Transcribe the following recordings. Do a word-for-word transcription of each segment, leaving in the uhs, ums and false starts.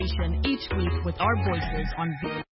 each week with our voices on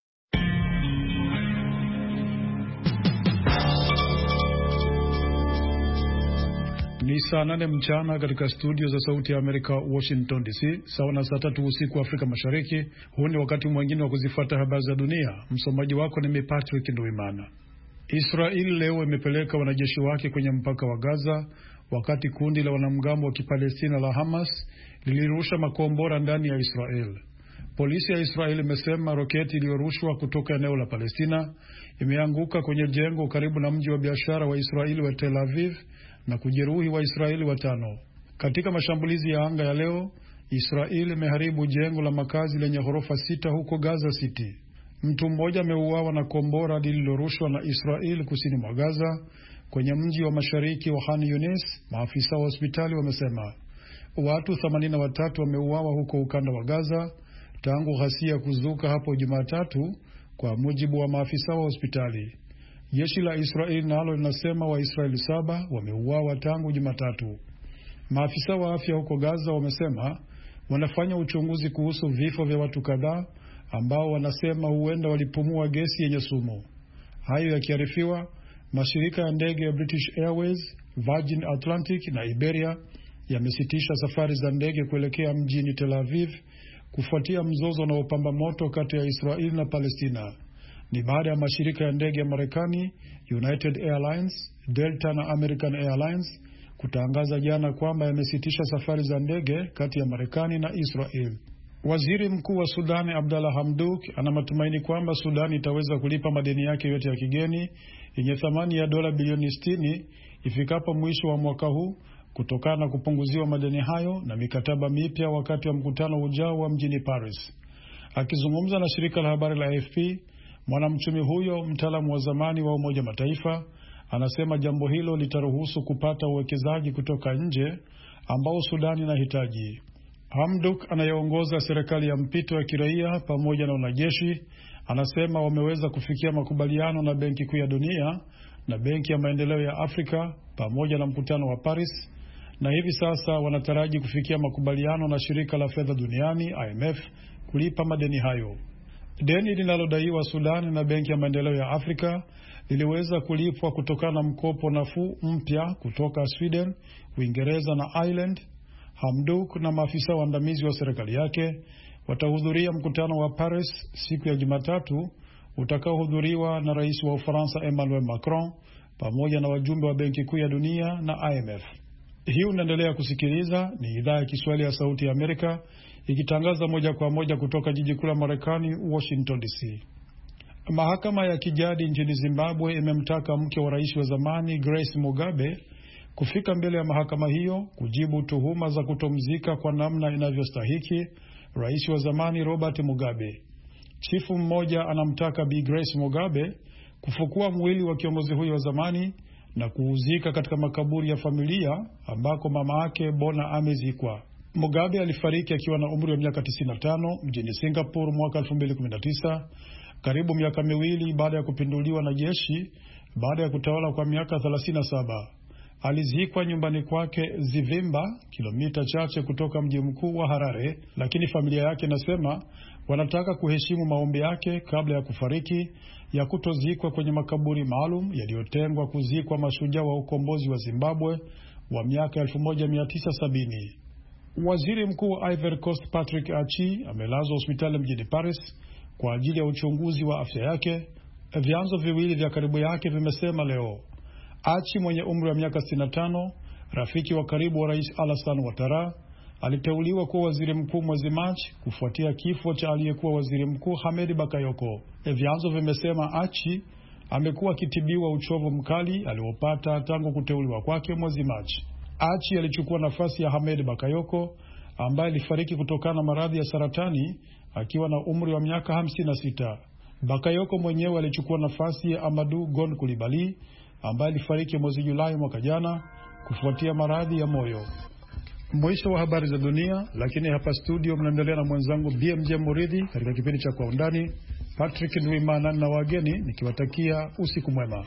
Ni saa nane mchana katika studio za Sauti ya Amerika Washington D C, sawa na saa tatu usiku Afrika Mashariki. Huu ni wakati mwingine wa kuzifuata habari za dunia. Msomaji wako ni mimi Patrick Nduwimana. Israeli leo imepeleka wanajeshi wake kwenye mpaka wa Gaza, wakati kundi la wanamgambo wa Kipalestina la Hamas lilirusha makombora ndani ya Israel. Polisi ya Israeli imesema roketi iliyorushwa kutoka eneo la Palestina imeanguka kwenye jengo karibu na mji wa biashara wa Israeli wa Tel Aviv na kujeruhi wa Israeli watano. Katika mashambulizi ya anga ya leo, Israeli imeharibu jengo la makazi lenye ghorofa sita huko Gaza City. Mtu mmoja ameuawa na kombora lililorushwa na Israeli kusini mwa Gaza kwenye mji wa mashariki wa Khan Yunis, maafisa wa hospitali wamesema. Watu themanini na watatu wameuawa huko ukanda wa Gaza tangu ghasia kuzuka hapo Jumatatu, kwa mujibu wa maafisa wa hospitali. Jeshi la Israeli nalo linasema Waisraeli saba wameuawa tangu Jumatatu. Maafisa wa afya huko Gaza wamesema wanafanya uchunguzi kuhusu vifo vya watu kadhaa ambao wanasema huenda walipumua gesi yenye sumu. Hayo yakiarifiwa, mashirika ya ndege ya British Airways, Virgin Atlantic na Iberia yamesitisha safari za ndege kuelekea mjini Tel Aviv kufuatia mzozo unaopamba moto kati ya Israeli na Palestina. Ni baada ya mashirika ya ndege ya Marekani, United Airlines, Delta na American Airlines kutangaza jana kwamba yamesitisha safari za ndege kati ya Marekani na Israel. Waziri Mkuu wa Sudani Abdalla Hamdok ana matumaini kwamba Sudani itaweza kulipa madeni yake yote ya kigeni yenye thamani ya dola bilioni sitini ifikapo mwisho wa mwaka huu, kutokana na kupunguziwa madeni hayo na mikataba mipya wakati wa mkutano ujao wa mjini Paris. Akizungumza na shirika la habari la A F P, mwanamchumi huyo, mtaalamu wa zamani wa Umoja Mataifa, anasema jambo hilo litaruhusu kupata uwekezaji kutoka nje ambao Sudani inahitaji. Hamdok anayeongoza serikali ya mpito ya kiraia pamoja na wanajeshi anasema wameweza kufikia makubaliano na Benki Kuu ya Dunia na Benki ya Maendeleo ya Afrika pamoja na mkutano wa Paris, na hivi sasa wanataraji kufikia makubaliano na shirika la fedha duniani I M F kulipa madeni hayo. Deni linalodaiwa Sudan na Benki ya Maendeleo ya Afrika liliweza kulipwa kutokana na mkopo nafuu mpya kutoka Sweden, Uingereza na Ireland. Hamdok na maafisa waandamizi wa serikali yake watahudhuria mkutano wa Paris siku ya Jumatatu utakaohudhuriwa na Rais wa Ufaransa Emmanuel Macron pamoja na wajumbe wa Benki Kuu ya Dunia na I M F. Hii unaendelea kusikiliza, ni idhaa ya Kiswahili ya Sauti ya Amerika ikitangaza moja kwa moja kutoka jiji kuu la Marekani Washington D C. Mahakama ya kijadi nchini Zimbabwe imemtaka mke wa rais wa zamani Grace Mugabe kufika mbele ya mahakama hiyo kujibu tuhuma za kutomzika kwa namna inavyostahiki rais wa zamani Robert Mugabe. Chifu mmoja anamtaka Bi Grace Mugabe kufukua mwili wa kiongozi huyo wa zamani na kuuzika katika makaburi ya familia ambako mama yake Bona amezikwa. Mugabe alifariki akiwa na umri wa miaka tisini na tano mjini Singapore mwaka elfu mbili kumi na tisa, karibu miaka miwili baada ya kupinduliwa na jeshi baada ya kutawala kwa miaka thelathini na saba. Alizikwa nyumbani kwake Zivimba, kilomita chache kutoka mji mkuu wa Harare, lakini familia yake inasema wanataka kuheshimu maombi yake kabla ya kufariki ya kutozikwa kwenye makaburi maalum yaliyotengwa kuzikwa mashujaa wa ukombozi wa Zimbabwe wa miaka elfu moja mia tisa sabini. Waziri Mkuu wa Ivory Coast Patrick Achi amelazwa hospitali mjini Paris kwa ajili ya uchunguzi wa afya yake, vyanzo viwili vya karibu yake vimesema leo. Achi mwenye umri wa miaka sitini na tano, rafiki wa karibu wa Rais Alassane Ouattara, aliteuliwa kuwa waziri mkuu mwezi Machi kufuatia kifo cha aliyekuwa waziri mkuu Hamedi Bakayoko. Vyanzo vimesema Achi amekuwa akitibiwa uchovu mkali aliopata tangu kuteuliwa kwake mwezi Machi. Achi alichukua nafasi ya Hamedi Bakayoko ambaye alifariki kutokana na maradhi ya saratani akiwa na umri wa miaka hamsini na sita. Bakayoko mwenyewe alichukua nafasi ya Amadou Gon Coulibaly ambaye alifariki mwezi Julai mwaka jana kufuatia maradhi ya moyo. Mwisho wa habari za dunia, lakini hapa studio mnaendelea na mwenzangu B M J Muridhi katika kipindi cha Kwa Undani. Patrick Nduwimana na wageni nikiwatakia usiku mwema.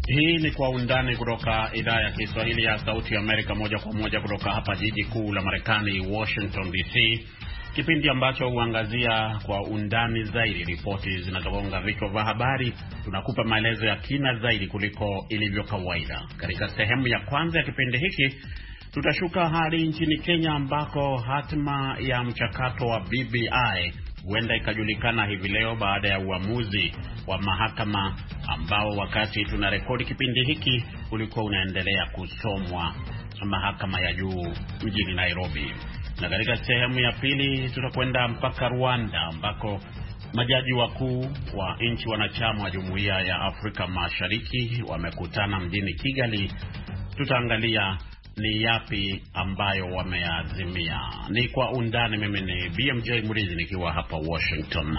Hii ni Kwa Undani kutoka idhaa ya Kiswahili ya Sauti ya Amerika, moja kwa moja kutoka hapa jiji kuu la Marekani, Washington D C. Kipindi ambacho huangazia kwa undani zaidi ripoti zinazogonga vichwa vya habari. Tunakupa maelezo ya kina zaidi kuliko ilivyo kawaida. Katika sehemu ya kwanza ya kipindi hiki, tutashuka hadi nchini Kenya ambako hatima ya mchakato wa B B I huenda ikajulikana hivi leo baada ya uamuzi wa mahakama ambao wakati tunarekodi kipindi hiki ulikuwa unaendelea kusomwa mahakama ya juu mjini Nairobi. Na katika sehemu ya pili tutakwenda mpaka Rwanda ambako majaji wakuu wa nchi wanachama wa Jumuiya ya Afrika Mashariki wamekutana mjini Kigali. Tutaangalia ni yapi ambayo wameazimia. Ni Kwa Undani. Mimi ni B M J Murithi nikiwa hapa Washington.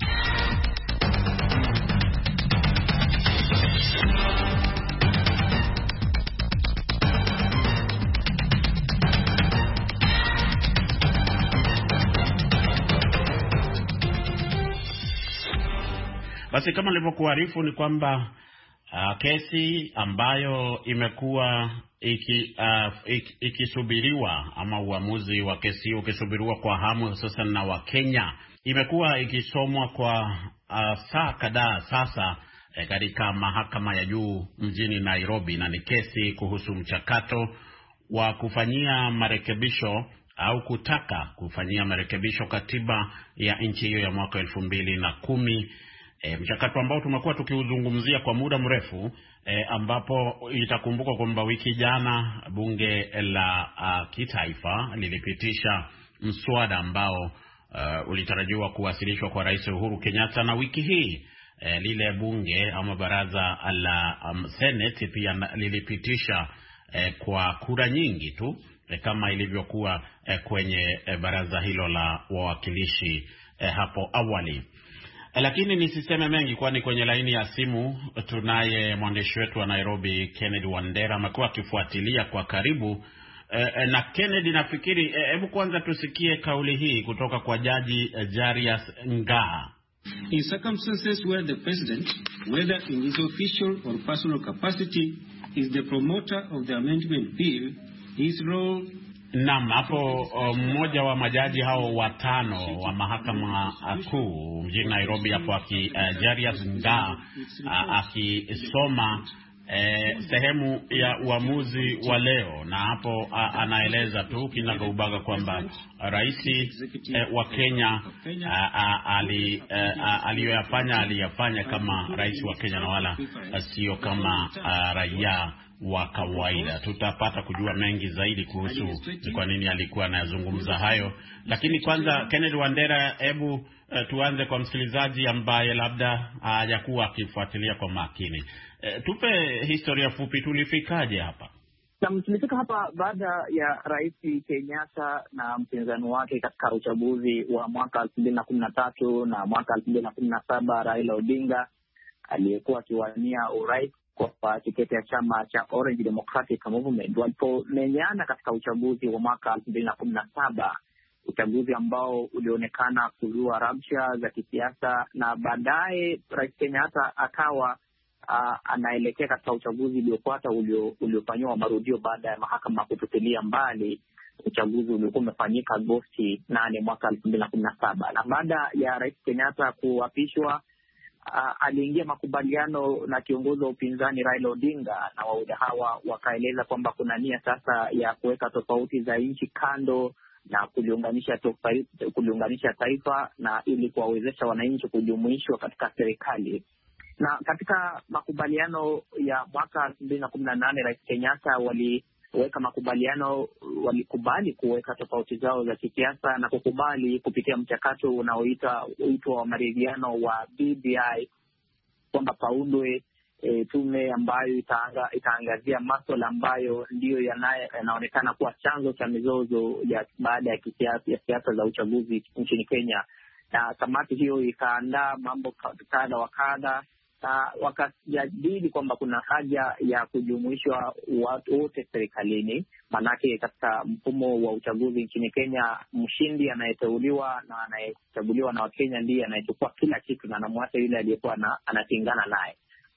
Basi kama nilivyokuarifu ni kwamba uh, kesi ambayo imekuwa iki, uh, iki, ikisubiriwa ama uamuzi wa kesi ukisubiriwa kwa hamu sasa na wa Kenya imekuwa ikisomwa kwa uh, saa kadhaa sasa eh, katika mahakama ya juu mjini Nairobi, na ni kesi kuhusu mchakato wa kufanyia marekebisho au kutaka kufanyia marekebisho katiba ya nchi hiyo ya mwaka elfu mbili na kumi. E, mchakato ambao tumekuwa tukiuzungumzia kwa muda mrefu, e, ambapo itakumbuka kwamba wiki jana bunge la uh, kitaifa lilipitisha mswada ambao uh, ulitarajiwa kuwasilishwa kwa Rais Uhuru Kenyatta, na wiki hii e, lile bunge ama baraza la um, Senate pia lilipitisha e, kwa kura nyingi tu e, kama ilivyokuwa e, kwenye e, baraza hilo la wawakilishi e, hapo awali. Lakini nisiseme mengi, kwani kwenye laini ya simu tunaye mwandishi wetu wa Nairobi Kennedy Wandera, amekuwa akifuatilia kwa karibu. E, na Kennedy, nafikiri hebu e, kwanza tusikie kauli hii kutoka kwa Jaji Jarius Ngaa. In circumstances where the president, whether in his official or personal capacity, is the promoter of the amendment bill, his role. Naam, hapo mmoja wa majaji hao watano wa mahakama kuu mjini Nairobi hapo aki uh, Jarius Ngaa uh, akisoma eh, sehemu ya uamuzi wa leo, na hapo uh, anaeleza tu kinagaubaga kwamba rais eh, wa Kenya uh, uh, ali uh, aliyoyafanya aliyafanya kama rais wa Kenya na wala uh, sio kama uh, raia wa kawaida. Tutapata kujua mengi zaidi kuhusu ni kwa nini alikuwa anazungumza hayo. Lakini kwanza, Kennedy Wandera, hebu uh, tuanze kwa msikilizaji ambaye labda hajakuwa uh, akifuatilia kwa makini. Uh, tupe historia fupi, tulifikaje hapa? Na tulifika hapa baada ya Rais Kenyatta na mpinzani wake katika uchaguzi wa mwaka elfu mbili na kumi na tatu na mwaka elfu mbili na kumi na saba, Raila Odinga aliyekuwa akiwania urais kwa tiketi ya chama cha Orange Democratic Movement walipomenyana katika uchaguzi wa mwaka elfu mbili na kumi na saba, uchaguzi ambao ulionekana kuzua rabsha za kisiasa, na baadaye Rais Kenyatta akawa uh, anaelekea katika uchaguzi uliofuata uliofanywa marudio baada ya mahakama kutupilia mbali uchaguzi uliokuwa umefanyika Agosti nane mwaka elfu mbili na kumi na saba. Na baada ya Rais Kenyatta kuapishwa, Uh, aliingia makubaliano na kiongozi wa upinzani Raila Odinga, na wawili hawa wakaeleza kwamba kuna nia sasa ya kuweka tofauti za nchi kando na kuliunganisha tofauti, kuliunganisha taifa na ili kuwawezesha wananchi kujumuishwa katika serikali. Na katika makubaliano ya mwaka elfu mbili na kumi na nane Rais Kenyatta wali weka makubaliano, walikubali kuweka tofauti zao za kisiasa na kukubali kupitia mchakato unaoitwa uitwa wa maridhiano wa B B I kwamba paundwe e, tume ambayo itaanga, itaangazia masuala ambayo ndiyo yanaonekana kuwa chanzo cha mizozo ya baada ya kisiasa ya siasa za uchaguzi nchini Kenya. Na kamati hiyo ikaandaa mambo kadha wa kadha, na wakajadili kwamba kuna haja ya kujumuishwa watu wote serikalini, manake katika mfumo wa uchaguzi nchini Kenya mshindi anayeteuliwa na anayechaguliwa na Wakenya ndiye anayechukua kila kitu na anamwacha yule aliyekuwa anapingana naye.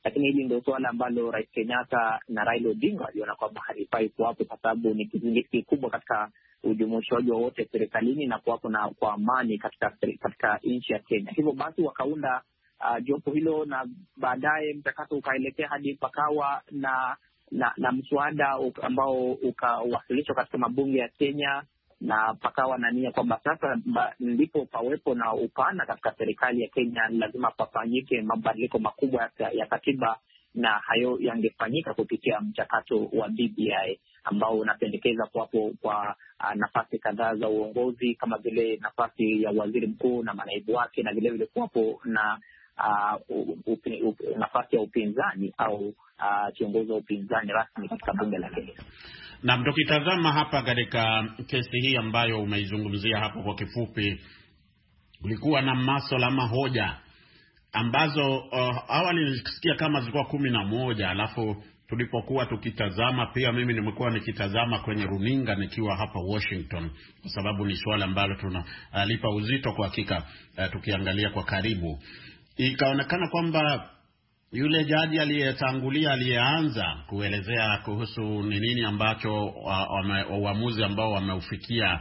lakini hili ndio suala ambalo Rais Kenyatta na Raila Odinga waliona kwamba halifai kuwapo, kwa sababu ni kizingiti kikubwa katika ujumuishaji wa wote serikalini na kuwapo na kwa amani katika katika nchi ya Kenya. Hivyo basi wakaunda uh, jopo hilo, na baadaye mchakato ukaelekea hadi pakawa na na, na mswada ambao ukawasilishwa katika mabunge ya Kenya, na pakawa na nia kwamba sasa ndipo pawepo na upana katika serikali ya Kenya, lazima pafanyike mabadiliko makubwa ya, ya katiba, na hayo yangefanyika kupitia mchakato wa B B I ambao unapendekeza kuwapo kwa uh, nafasi kadhaa za uongozi kama vile nafasi ya waziri mkuu na manaibu wake, na vile vile kuwapo na uh, upi, upi, nafasi ya upinzani au kiongozi uh, wa upinzani rasmi katika bunge la Kenya. Na tukitazama hapa katika kesi hii ambayo umeizungumzia hapo kwa kifupi, ulikuwa na masuala ama hoja ambazo uh, awali nilisikia kama zilikuwa kumi na moja, alafu tulipokuwa tukitazama, pia mimi nimekuwa nikitazama kwenye runinga nikiwa hapa Washington, kwa sababu ni swala ambalo tunalipa uh, uzito kwa hakika uh, tukiangalia kwa karibu. Ikaonekana kwamba yule jaji aliyetangulia aliyeanza kuelezea kuhusu ni nini ambacho uamuzi ambao wameufikia,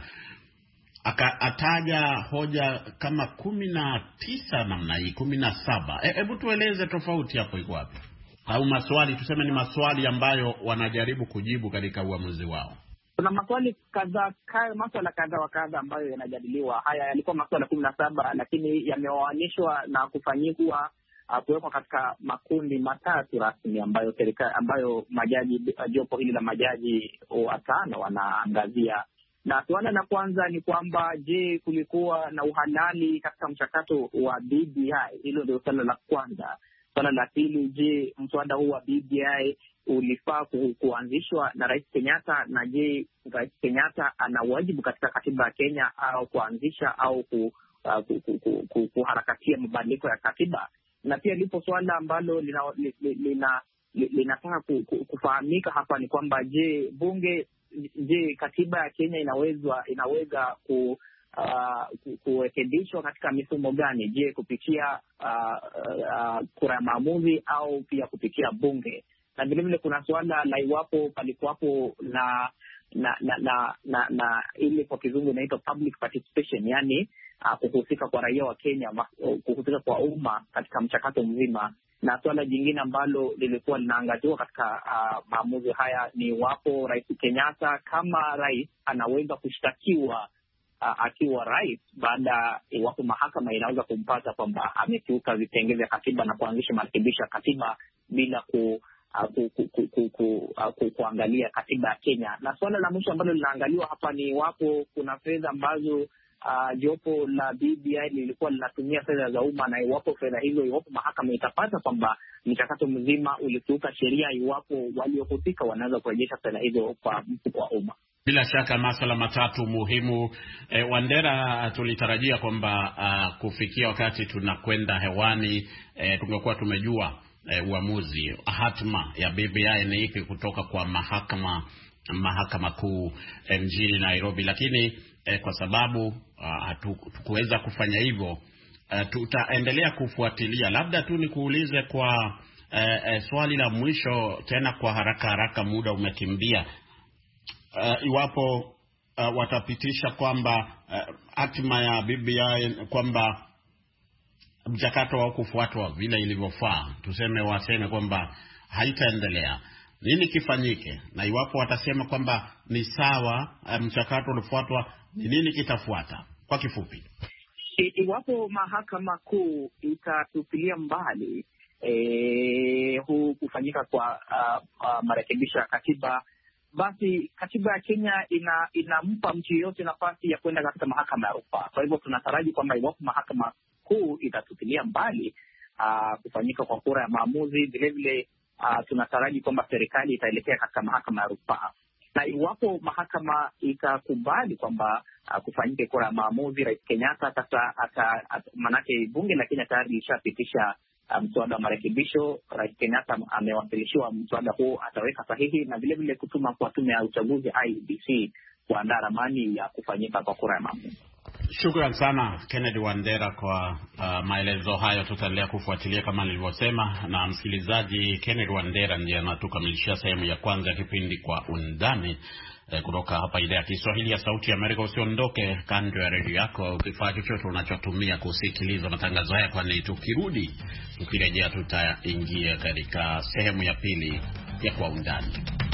akataja hoja kama kumi na tisa namna hii, kumi na saba. Hebu e, tueleze tofauti hapo iko wapi? Au maswali, tuseme ni maswali ambayo wanajaribu kujibu katika uamuzi wao. Kuna maswali kadhaa, maswala kadhaa wa kadhaa ambayo yanajadiliwa. Haya yalikuwa maswala kumi na saba, lakini yameoanishwa na kufanyikwa Uh, kuwekwa katika makundi matatu rasmi ambayo serikali ambayo majaji jopo hili la majaji watano wanaangazia. Na suala la kwanza ni kwamba, je, kulikuwa na uhalali katika mchakato wa B B I? Hilo ndio suala la kwanza. Suala la pili, je, mswada huu wa B B I ulifaa ku, kuanzishwa na Rais Kenyatta, na je, Rais Kenyatta ana wajibu katika katiba ya Kenya au kuanzisha au ku, uh, ku, ku, ku, ku, kuharakatia mabadiliko ya katiba? Na pia lipo swala ambalo linataka lina, lina, lina kufahamika hapa ni kwamba, je, bunge je katiba ya Kenya inaweza inaweza ku uh, kurekebishwa katika mifumo gani? Je, kupitia uh, uh, kura ya maamuzi au pia kupitia bunge? Na vile vile kuna swala la iwapo palikuwapo na na na na, na, na ile kwa kizungu inaitwa public participation, yani Uh, kuhusika kwa raia wa Kenya, uh, kuhusika kwa umma katika mchakato mzima. Na swala jingine ambalo lilikuwa linaangaziwa katika uh, maamuzi haya ni iwapo Rais Kenyatta kama rais anaweza kushtakiwa uh, akiwa rais, baada iwapo mahakama inaweza kumpata kwamba amekiuka vipengele vya katiba na kuanzisha marekebisho ya katiba bila ku Uh, ku, ku, ku, ku, ku, uh, ku, kuangalia katiba ya Kenya. Na swala la mwisho ambalo linaangaliwa hapa ni iwapo kuna fedha ambazo Uh, jopo la B B I lilikuwa linatumia fedha za umma, na iwapo fedha hizo, iwapo mahakama itapata kwamba mchakato mzima ulikiuka sheria, iwapo waliohusika wanaweza kurejesha fedha hizo kwa mfuko wa umma. Bila shaka masuala matatu muhimu. E, Wandera, tulitarajia kwamba uh, kufikia wakati tunakwenda hewani e, tungekuwa tumejua e, uamuzi, hatma ya B B I ni ipi kutoka kwa mahakama mahakama kuu e, mjini Nairobi, lakini E, kwa sababu hatukuweza uh, kufanya hivyo, uh, tutaendelea kufuatilia. Labda tu nikuulize kwa uh, uh, swali la mwisho tena kwa haraka haraka, muda umekimbia. Uh, iwapo uh, watapitisha kwamba uh, hatima ya B B I kwamba mchakato wa kufuatwa vile ilivyofaa, tuseme waseme kwamba haitaendelea, nini kifanyike? Na iwapo watasema kwamba ni sawa, uh, mchakato ulifuatwa, ni nini kitafuata? Kwa kifupi, iwapo mahakama kuu itatupilia mbali e, huu kufanyika kwa uh, uh, marekebisho ya katiba, basi katiba ya Kenya ina inampa mtu yeyote nafasi ya kwenda katika mahakama ya rufaa. Kwa hivyo tunataraji kwamba iwapo mahakama kuu itatupilia mbali uh, kufanyika kwa kura ya maamuzi, vile vile uh, tunataraji kwamba serikali itaelekea katika mahakama ya rufaa. Na iwapo mahakama itakubali kwamba uh, kufanyike kura ya maamuzi, Rais Kenyatta sasa ata, ata manake bunge la Kenya tayari lishapitisha mswada um, wa marekebisho. Rais Kenyatta amewasilishiwa mswada huo, ataweka sahihi na vile vile kutuma kwa tume ya uchaguzi I E B C kuandaa ramani ya kufanyika kwa kura ya maamuzi. Shukran sana Kennedy Wandera kwa uh, maelezo hayo. Tutaendelea kufuatilia kama nilivyosema, na msikilizaji, Kennedy Wandera ndiye anatukamilishia sehemu ya kwanza ya kipindi Kwa Undani eh, kutoka hapa idhaa ya Kiswahili ya Sauti ya Amerika. Usiondoke kando ya redio yako au kifaa chochote unachotumia kusikiliza matangazo haya, kwani tukirudi tukirejea tutaingia katika sehemu ya pili ya Kwa Undani.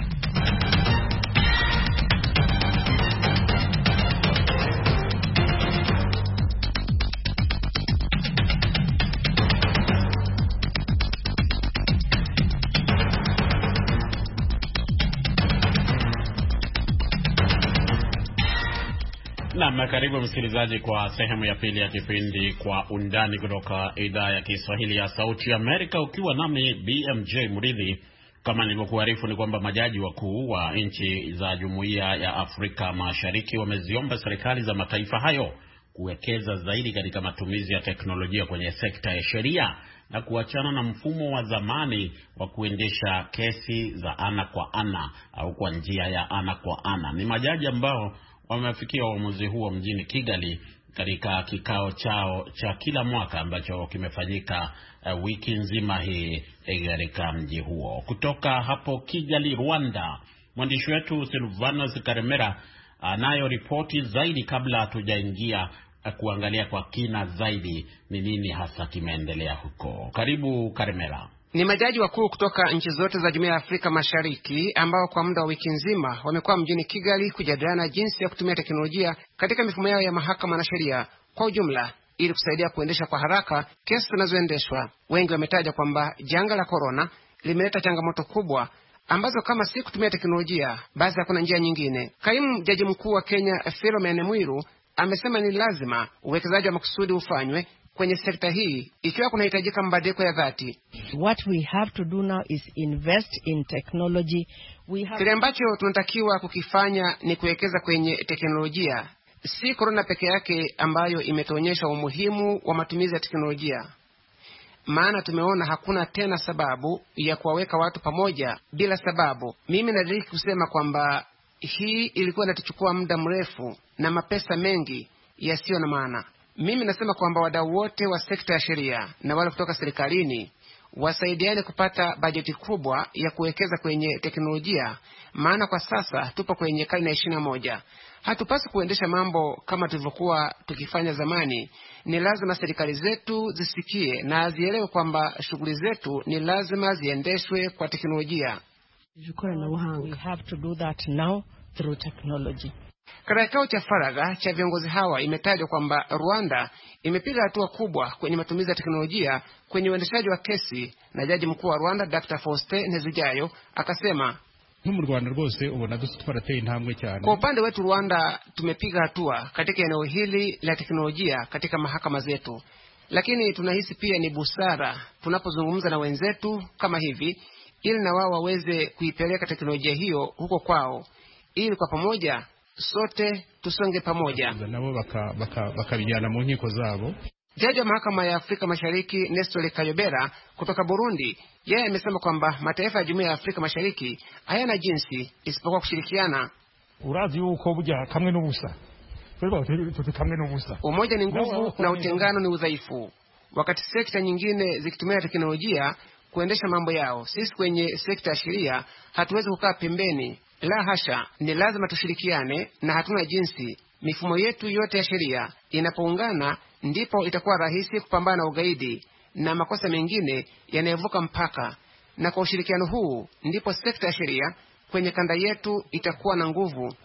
Na karibu msikilizaji kwa sehemu ya pili ya kipindi Kwa Undani kutoka idhaa ya Kiswahili ya Sauti ya Amerika, ukiwa nami B M J Mridhi. Kama nilivyokuarifu ni kwamba majaji wakuu wa nchi za Jumuiya ya Afrika Mashariki wameziomba serikali za mataifa hayo kuwekeza zaidi katika matumizi ya teknolojia kwenye sekta ya sheria na kuachana na mfumo wa zamani wa kuendesha kesi za ana kwa ana au kwa njia ya ana kwa ana. Ni majaji ambao wamefikia uamuzi huo mjini Kigali katika kikao chao cha kila mwaka ambacho kimefanyika uh, wiki nzima hii katika mji huo. Kutoka hapo Kigali, Rwanda, mwandishi wetu Silvanos Karemera anayo ripoti zaidi. Kabla hatujaingia uh, kuangalia kwa kina zaidi ni nini hasa kimeendelea huko. Karibu Karemera. Ni majaji wakuu kutoka nchi zote za Jumuiya ya Afrika Mashariki ambao kwa muda wa wiki nzima wamekuwa mjini Kigali kujadiliana jinsi ya kutumia teknolojia katika mifumo yao ya mahakama na sheria kwa ujumla ili kusaidia kuendesha kwa haraka kesi zinazoendeshwa. Wengi wametaja kwamba janga la corona limeleta changamoto kubwa ambazo kama si kutumia teknolojia basi hakuna njia nyingine. Kaimu jaji mkuu wa Kenya Philomena Mwilu amesema ni lazima uwekezaji wa makusudi ufanywe kwenye sekta hii ikiwa kunahitajika mabadiliko ya dhati. What we have to do now is invest in technology. We have... Kile ambacho tunatakiwa kukifanya ni kuwekeza kwenye teknolojia. Si corona peke yake ambayo imetuonyesha umuhimu wa matumizi ya teknolojia. Maana tumeona hakuna tena sababu ya kuwaweka watu pamoja bila sababu. Mimi nadiriki kusema kwamba hii ilikuwa inatuchukua muda mrefu na mapesa mengi yasiyo na maana. Mimi nasema kwamba wadau wote wa sekta ya sheria na wale kutoka serikalini wasaidiane kupata bajeti kubwa ya kuwekeza kwenye teknolojia, maana kwa sasa tupo kwenye karne ya ishirini na moja. Hatupaswi kuendesha mambo kama tulivyokuwa tukifanya zamani. Ni lazima serikali zetu zisikie na zielewe kwamba shughuli zetu ni lazima ziendeshwe kwa teknolojia. We have to do that now through technology. Katika kikao cha faragha cha viongozi hawa imetajwa kwamba Rwanda imepiga hatua kubwa kwenye matumizi ya teknolojia kwenye uendeshaji wa kesi, na jaji mkuu wa Rwanda Doctor Faustin Ntezigayo akasema mu Rwanda rwose ubona dusitwarateye intambwe cyane. Kwa upande wetu Rwanda tumepiga hatua katika eneo hili la teknolojia katika mahakama zetu, lakini tunahisi pia ni busara tunapozungumza na wenzetu kama hivi ili na wao waweze kuipeleka teknolojia hiyo huko kwao ili kwa pamoja sote tusonge pamoja. Nabo baka baka bakabijana mu nkiko zabo. Jaji wa mahakama ya Afrika Mashariki Nestor Kayobera kutoka Burundi, yeye amesema kwamba mataifa ya Jumuiya ya Afrika Mashariki hayana jinsi isipokuwa kushirikiana. Urazi uko buja kamwe n'ubusa. Kamwe n'ubusa. Umoja ni nguvu na utengano ni udhaifu. Wakati sekta nyingine zikitumia teknolojia kuendesha mambo yao, sisi kwenye sekta ya sheria hatuwezi kukaa pembeni. La hasha, ni lazima tushirikiane na hatuna jinsi. Mifumo yetu yote ya sheria inapoungana ndipo itakuwa rahisi kupambana na ugaidi na makosa mengine yanayovuka mpaka. Na kwa ushirikiano huu ndipo sekta ya sheria kwenye kanda yetu itakuwa na nguvu.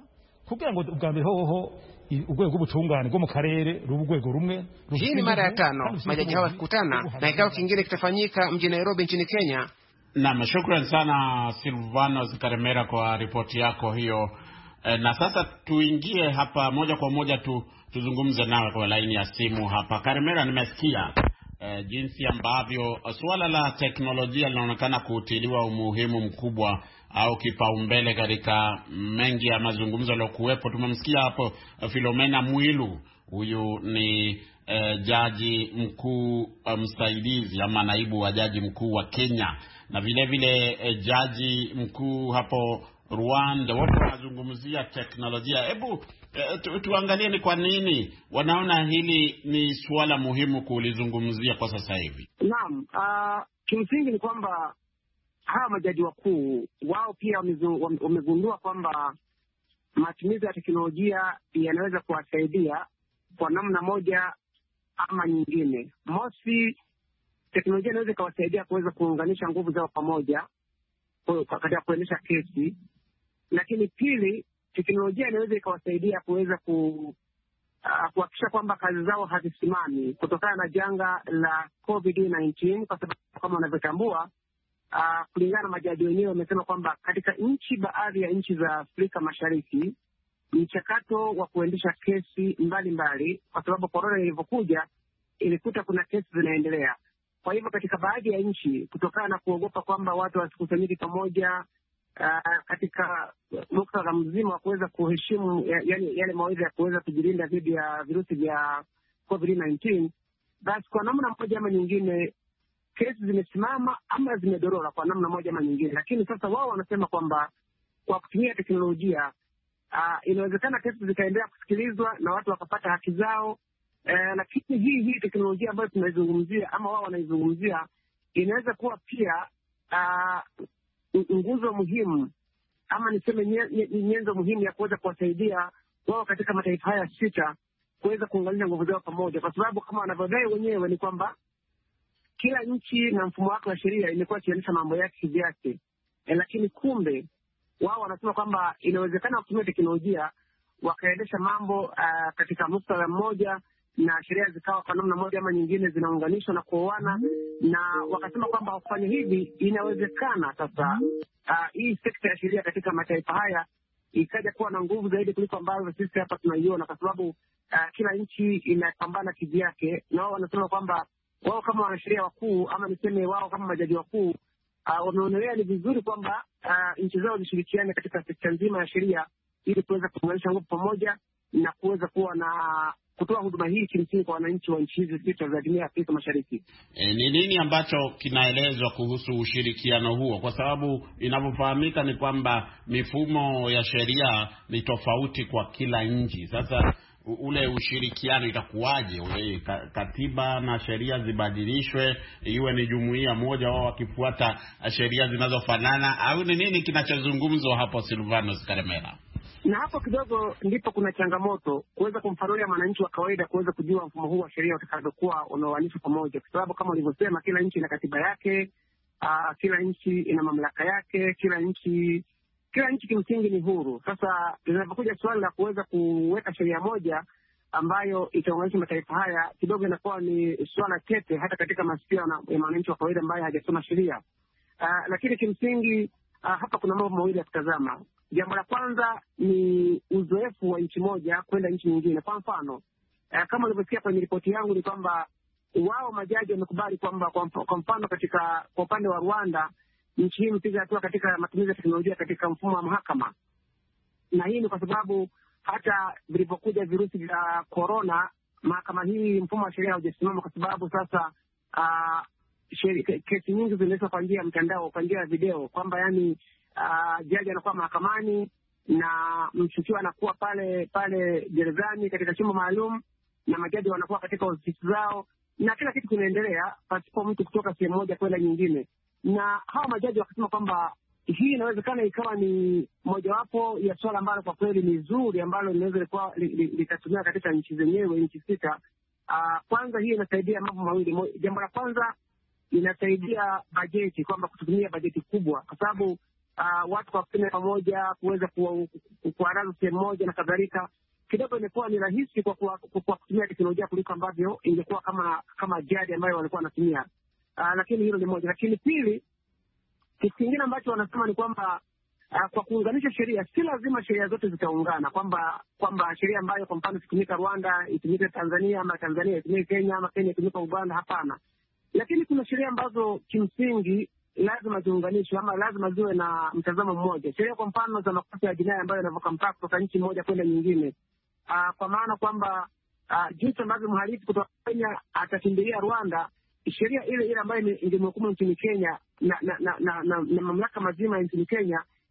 Hii ni mara ya tano majaji hawa kukutana na kikao kingine kitafanyika mjini Nairobi nchini Kenya. Na shukran sana Silvanos Karemera kwa ripoti yako hiyo. E, na sasa tuingie hapa moja kwa moja tu, tuzungumze nawe kwa laini ya simu hapa. Karemera, nimesikia e, jinsi ambavyo suala la teknolojia linaonekana kutiliwa umuhimu mkubwa au kipaumbele katika mengi ya mazungumzo yaliyokuwepo. Tumemsikia hapo Philomena Mwilu, huyu ni e, jaji mkuu msaidizi ama naibu wa jaji mkuu wa Kenya, na vile vile e, jaji mkuu hapo Rwanda, wote wanazungumzia teknolojia. Hebu eh, tu, tuangalie ni kwa nini wanaona hili ni suala muhimu kulizungumzia kwa sasa hivi. Naam, uh, kimsingi ni kwamba hawa majaji wakuu wao pia wamegundua kwamba matumizi ya teknolojia yanaweza kuwasaidia kwa namna moja ama nyingine. Mosi, teknolojia inaweza ikawasaidia kuweza kuunganisha nguvu zao pamoja katika kuendesha kesi. Lakini pili, teknolojia inaweza ikawasaidia kuweza ku uh, kuhakikisha kwamba kazi zao hazisimami kutokana na janga la covid nineteen, kwa sababu kama wanavyotambua uh, kulingana na majaji wenyewe wamesema kwamba katika nchi, baadhi ya nchi za Afrika Mashariki, mchakato wa kuendesha kesi mbalimbali mbali, kwa sababu korona ilivyokuja ilikuta kuna kesi zinaendelea. Kwa hivyo katika baadhi ya nchi, kutokana na kuogopa kwamba watu wasikusanyike pamoja uh, katika muktadha mzima wa kuweza kuheshimu yani yale mawaidha ya kuweza kujilinda dhidi ya virusi vya covid nineteen, basi kwa namna moja ama nyingine kesi zimesimama ama zimedorora kwa namna moja ama nyingine. Lakini sasa wao wanasema kwamba kwa kutumia teknolojia uh, inawezekana kesi zikaendelea kusikilizwa na watu wakapata haki zao. Uh, lakini hii hii teknolojia ambayo tunaizungumzia ama wao wanaizungumzia inaweza kuwa pia uh, nguzo muhimu ama niseme nyenzo muhimu ya kuweza kuwasaidia wao katika mataifa haya sita kuweza kuunganisha nguvu zao pamoja, kwa sababu kama wanavyodai wenyewe ni kwamba kila nchi na mfumo wake wa sheria imekuwa ikiendesha mambo yake kivyake. E, lakini kumbe wao wanasema kwamba inawezekana kutumia teknolojia wakaendesha mambo uh, katika muktadha mmoja na sheria zikawa kwa namna moja ama nyingine zinaunganishwa na kuoana, na wakasema kwamba kufanya hivi inawezekana sasa uh, hii sekta ya sheria katika mataifa haya ikaja kuwa na nguvu zaidi kuliko ambavyo sisi hapa tunaiona, kwa sababu uh, kila nchi inapambana kivyake. Na wao wanasema kwamba wao kama wanasheria wakuu ama niseme wao kama majaji wakuu uh, wameonelea ni vizuri kwamba uh, nchi zao zishirikiane katika sekta nzima ya sheria ili kuweza kuunganisha nguvu pamoja na kuweza kuwa na kutoa huduma hii kimsingi kwa wananchi wa nchi hizi sita za Jumuiya ya Afrika Mashariki. E, ni nini ambacho kinaelezwa kuhusu ushirikiano huo? Kwa sababu inavyofahamika ni kwamba mifumo ya sheria ni tofauti kwa kila nchi. Sasa ule ushirikiano itakuwaje? Ule katiba na sheria zibadilishwe iwe ni jumuiya moja, wao wakifuata sheria zinazofanana, au ni nini kinachozungumzwa hapo, Silvanus Karemera? Na hapo kidogo ndipo kuna changamoto kuweza kumfanulia mwananchi wa kawaida kuweza kujua mfumo huu wa sheria utakavyokuwa unaoanishwa pamoja, kwa sababu kama ulivyosema, kila nchi ina katiba yake, uh, kila nchi ina mamlaka yake, kila nchi kila nchi kimsingi ni huru. Sasa linapokuja swali la kuweza kuweka sheria moja ambayo itaunganisha mataifa haya, kidogo inakuwa ni swala tete hata katika masikio ya mwananchi wa kawaida ambaye hajasoma sheria. Uh, lakini kimsingi uh, hapa kuna mambo mawili ya kutazama. Jambo la kwanza ni uzoefu wa nchi moja kwenda nchi nyingine. Kwa mfano, uh, kama ulivyosikia kwenye ripoti yangu ni kwamba wao majaji wamekubali kwamba kwa mfano katika kwa upande wa Rwanda, nchi hii imepiga hatua katika matumizi ya teknolojia katika mfumo wa mahakama. Na hii ni kwa sababu hata vilipokuja virusi vya corona, mahakama hii, mfumo wa sheria haujasimama, kwa sababu sasa uh, kesi nyingi zinaendeshwa kwa njia ya mtandao, kwa njia ya video, kwamba yani uh, jaji anakuwa mahakamani na mshukiwa anakuwa pale pale gerezani katika chumba maalum, na majaji wanakuwa katika ofisi zao, na kila kitu kinaendelea pasipo mtu kutoka sehemu moja kwenda nyingine. Na hawa majaji wakasema kwamba hii inawezekana ikawa ni mojawapo ya swala ambalo kwa kweli ni zuri, ambalo linaweza kuwa likatumia katika nchi zenyewe, nchi sita. Uh, kwanza hii inasaidia mambo mawili. Jambo la kwanza, inasaidia bajeti, kwamba kutumia bajeti kubwa, kwa sababu uh, watu kwa kufanya pamoja kuweza kuaraza sehemu moja na kadhalika, kidogo imekuwa ni rahisi kwa, kwa, kwa, kwa kutumia teknolojia kuliko ambavyo ingekuwa kama kama jadi ambayo walikuwa wanatumia. Uh, lakini hilo ni moja. Lakini pili, kitu kingine ambacho wanasema ni kwamba uh, kwa kuunganisha sheria, si lazima sheria zote zitaungana, kwamba kwamba sheria ambayo kwa mfano ikitumika Rwanda itumike Tanzania, ama Tanzania itumike Kenya, ama Kenya itumike Uganda. Hapana. Lakini kuna sheria ambazo kimsingi lazima ziunganishwe ama lazima ziwe na mtazamo mmoja. Sheria kwa mfano za makosa ya jinai ambayo yanavuka mpaka kutoka nchi moja kwenda nyingine, uh, kwa maana kwamba uh, jinsi ambavyo mhalifu kutoka Kenya atakimbilia Rwanda, sheria ile ile ambayo ingemhukumu nchini Kenya na na, na, na, na, na mamlaka mazima nchini Kenya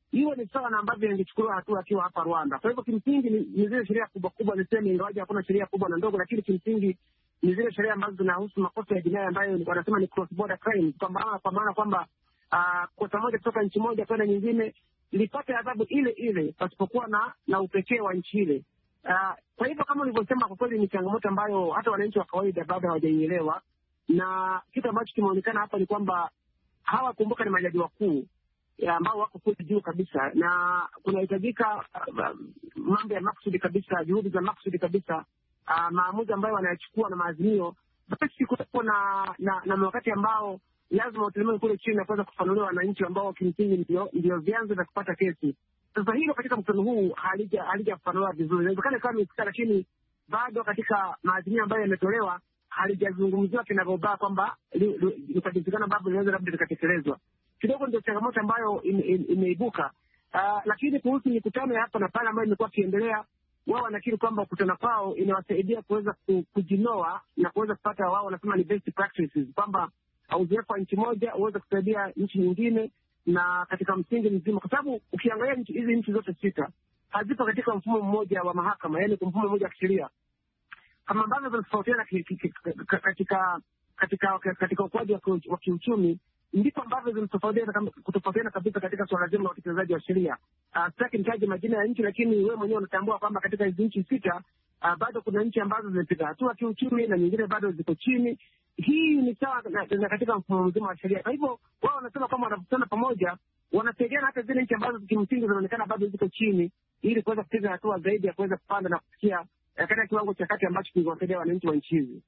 hiyo ni sawa na ambavyo ingechukuliwa hatua akiwa hapa Rwanda. Kwa hivyo kimsingi ni, ni zile sheria kubwa kubwa, niseme ingawaje hakuna sheria kubwa na ndogo, lakini kimsingi ni zile sheria ambazo zinahusu makosa ya jinai ambayo wanasema ni cross border crime, kwa maana kwa maana kwamba uh, kosa moja kutoka nchi moja kwenda nyingine lipate adhabu ile ile pasipokuwa na na upekee wa nchi ile. Uh, kwa hivyo kama ulivyosema, kwa kweli ni changamoto ambayo hata wananchi wa kawaida bado hawajaielewa, na kitu ambacho kimeonekana hapa ni kwamba hawa, kumbuka, ni majaji wakuu ambao wako kule juu kabisa, na kunahitajika uh, mambo ya maksudi kabisa, juhudi za maksudi kabisa, uh, maamuzi ambayo wanayachukua na maazimio, basi kuwepo na, na, na wakati ambao lazima utelemee kule chini na kuweza kufanuliwa wananchi ambao kimsingi ndio ndio vyanzo vya kupata kesi. Sasa hilo katika mkutano huu halija halijafanuliwa vizuri. Inawezekana kama imefika, lakini bado katika maazimio ambayo yametolewa halijazungumziwa kinavyobaa kwamba litajulikana bado linaweza labda likatekelezwa. Kidogo ndio changamoto ambayo imeibuka. In, in, uh, lakini kuhusu mikutano ya hapa na pale ambayo imekuwa ikiendelea, wao wanakiri kwamba kukutana kwao inawasaidia kuweza kujinoa na kuweza kupata, wao wanasema ni best practices, kwamba uzoefu wa nchi moja uweze kusaidia nchi nyingine, na katika msingi mzima, kwa sababu ukiangalia nchi hizi, nchi zote sita hazipo katika mfumo mmoja wa mahakama, yani mfumo mmoja wa kisheria, kama ambavyo zinatofautiana katika katika katika ukuaji wa kiuchumi, ndipo ambavyo zinatofautiana kutofautiana kabisa katika swala zima la utekelezaji wa sheria. Sitaki nitaje majina ya nchi, lakini wewe mwenyewe unatambua kwamba katika hizi nchi sita uh, bado kuna nchi ambazo zimepiga hatua kiuchumi na nyingine bado ziko chini. Hii ni sawa na, na katika mfumo mzima wa sheria. Kwa hivyo wao wanasema kama wanakutana pamoja, wanasaidiana hata zile nchi ambazo kimsingi zinaonekana bado ziko chini, ili kuweza kupiga hatua zaidi ya kuweza kupanda na kufikia katika kiwango cha kati ambacho kingewasaidia wananchi wa nchi hizi.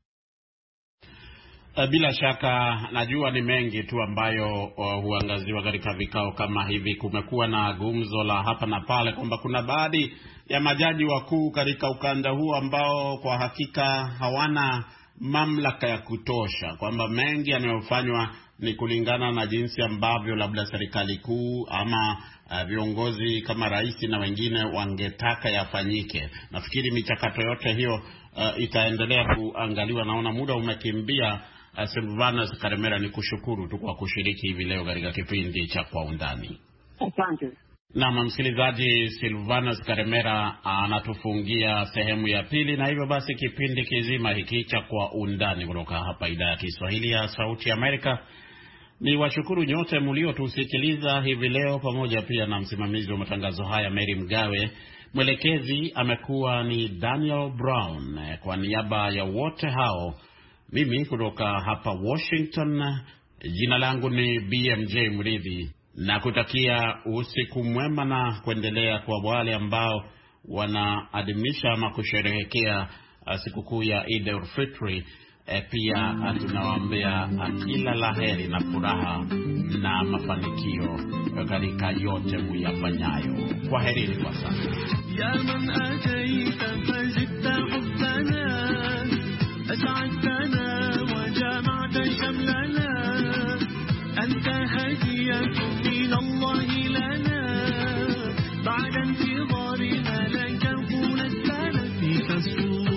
Bila shaka najua ni mengi tu ambayo uh, huangaziwa katika vikao kama hivi. Kumekuwa na gumzo la hapa na pale kwamba kuna baadhi ya majaji wakuu katika ukanda huu ambao kwa hakika hawana mamlaka ya kutosha, kwamba mengi yanayofanywa ni kulingana na jinsi ambavyo labda serikali kuu ama uh, viongozi kama rais na wengine wangetaka yafanyike. Nafikiri michakato yote hiyo uh, itaendelea kuangaliwa. Naona muda umekimbia. Uh, Silvanus Karemera, ni kushukuru tu kwa kushiriki hivi leo katika kipindi cha Kwa Undani. Asante. Na msikilizaji, Silvanus Karemera anatufungia sehemu ya pili, na hivyo basi kipindi kizima hiki cha Kwa Undani kutoka hapa idhaa ya Kiswahili ya Sauti ya Amerika. Ni washukuru nyote mliotusikiliza hivi leo, pamoja pia na msimamizi wa matangazo haya Mary Mgawe. Mwelekezi amekuwa ni Daniel Brown. Kwa niaba ya wote hao, mimi kutoka hapa Washington, jina langu ni B M J Mridhi, na kutakia usiku mwema na kuendelea kwa wale ambao wanaadhimisha ama kusherehekea sikukuu ya Eid al-Fitr. E, pia tunawaombea kila laheri na furaha na mafanikio katika yote muyafanyayo. Kwaherini kwa sasa. Ya man ataita fazidta hubbana as'adtana wa jama'ta shamlana anta hadiyatun min Allah lana ba'da intidarina lan takuna sana fi tasur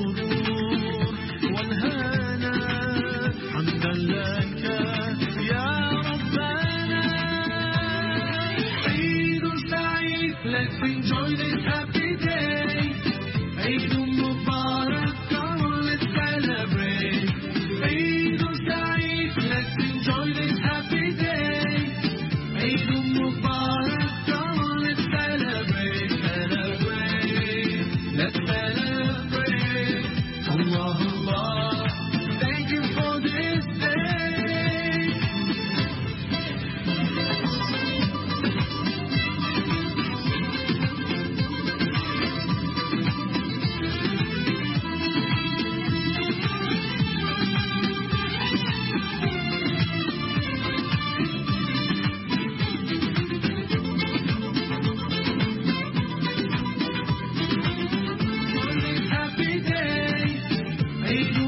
لك يا ربنا عيد سعيد. Let's enjoy this happy day. عيد مبارك, come on let's celebrate. عيد سعيد. Let's enjoy this happy day. عيد مبارك, come on let's celebrate. Celebrate, let's celebrate. Allah Allah, thank you for this day. Happy day,